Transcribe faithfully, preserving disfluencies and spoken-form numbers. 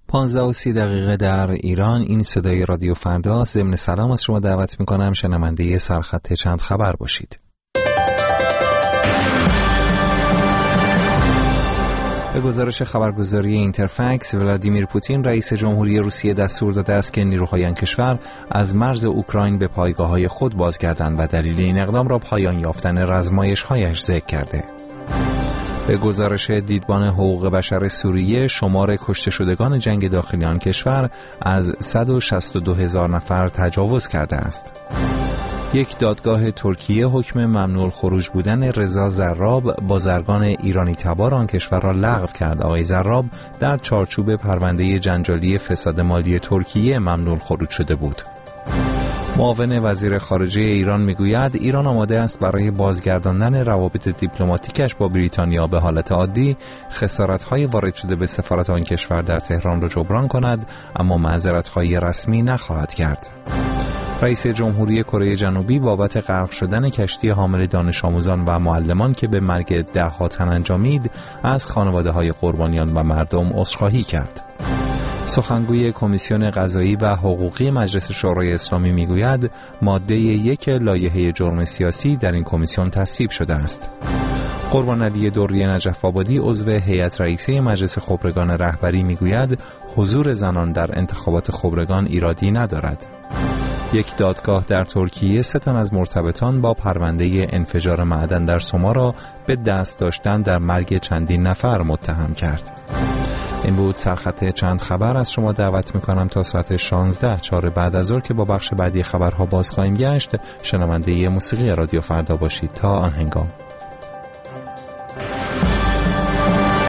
پانزده و سی دقیقه در ایران. این صدای رادیو فردا. ضمن سلام از شما دعوت میکنم شنونده سرخط چند خبر باشید. به گزارش خبرگزاری اینترفکس، ولادیمیر پوتین رئیس جمهوری روسیه دستور داده است که نیروهای آن کشور از مرز اوکراین به پایگاه‌های خود بازگردند و دلیل این اقدام را پایان یافتن رزمایش‌هایش ذکر کرده. به گزارش دیدبان حقوق بشر سوریه، شمار کشته شدگان جنگ داخلی آن کشور از صد و شصت و دو هزار نفر تجاوز کرده است. یک دادگاه ترکیه حکم ممنوع الخروج بودن رضا زراب، بازرگان ایرانی تبار آن کشور را لغو کرد. آقای زراب در چارچوب پرونده جنجالی فساد مالی ترکیه ممنوع الخروج شده بود. معاون وزیر خارجه ایران میگوید ایران آماده است برای بازگرداندن روابط دیپلماتیکش با بریتانیا به حالت عادی خسارت‌های وارد شده به سفارت آن کشور در تهران را جبران کند، اما معذرت‌های رسمی نخواهد کرد. رئیس جمهوری کره جنوبی بابت غرق شدن کشتی حامل دانش آموزان و معلمان که به مرگ ده ها تن انجامید از خانواده‌های قربانیان و مردم عذرخواهی کرد. سخنگوی کمیسیون قضایی و حقوقی مجلس شورای اسلامی میگوید ماده یک لایحه جرم سیاسی در این کمیسیون تصویب شده است. قربان علی دوری نجف آبادی عضو هیئت رئیسه مجلس خبرگان رهبری میگوید حضور زنان در انتخابات خبرگان ایرادی ندارد. یک دادگاه در ترکیه سه تن از مرتبطان با پرونده انفجار معدن در سوما را به دست داشتن در مرگ چندین نفر متهم کرد. این بود سرخط چند خبر. از شما دعوت میکنم تا ساعت شانزده چهار بعد از ظهر که با بخش بعدی خبرها باز خواهیم گشت شنونده موسیقی رادیو فردا باشید. تا آن هنگام